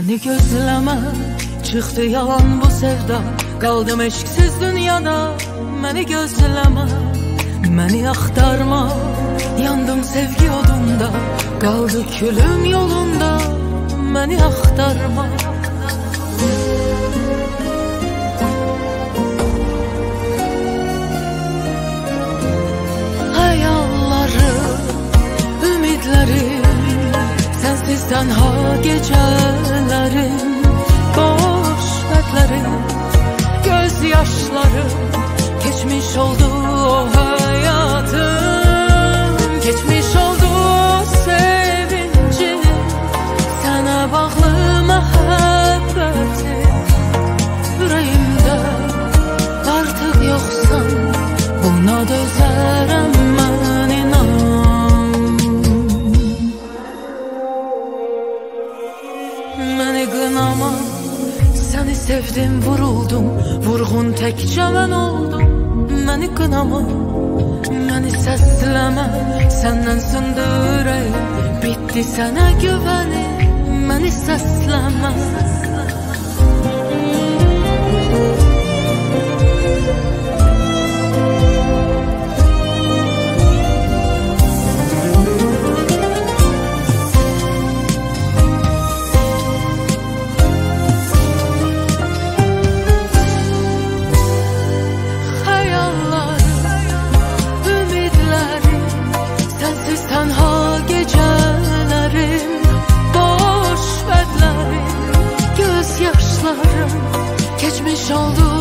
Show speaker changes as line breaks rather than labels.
Məni gözləmə, çıxdı yalan bu sevda. Qaldım eşksiz dünyada, məni gözləmə. Məni axtarma, yandım sevgi odunda. Qaldı külüm yolunda, məni axtarma. Hayallarım, ümidlərim, sensiz tenha gecelerim, boş vətlərim, gözyaşlarım, geçmiş oldu o hayatım, geçmiş oldu o sevincim, sana bağlı məhəbbətim, yüreğimde artık yoksan, buna dözərəm mən inan. Məni qınama, səni sevdim, vuruldum, vurğun təkcə mən oldum. Məni qınama, məni səsləmə, səndən sındı ürəyim, bitdi sənə güvənim, məni səsləmə. Tenha gecelerim, boş vətlərim, gözyaşlarım, geçmiş oldu